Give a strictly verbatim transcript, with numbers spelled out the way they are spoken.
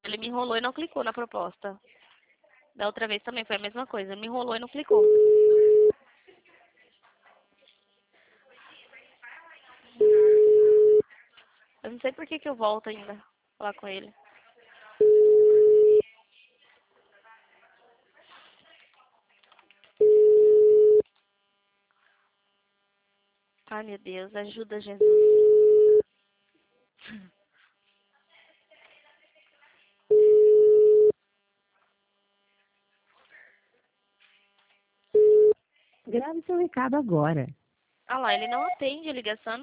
Ele me enrolou e não clicou na proposta. Da outra vez também foi a mesma coisa. Ele me enrolou e não clicou. Eu não sei por que que eu volto ainda falar com ele. Ai, meu Deus, ajuda, Jesus. Grave seu recado agora. Ah lá, ele não atende a ligação.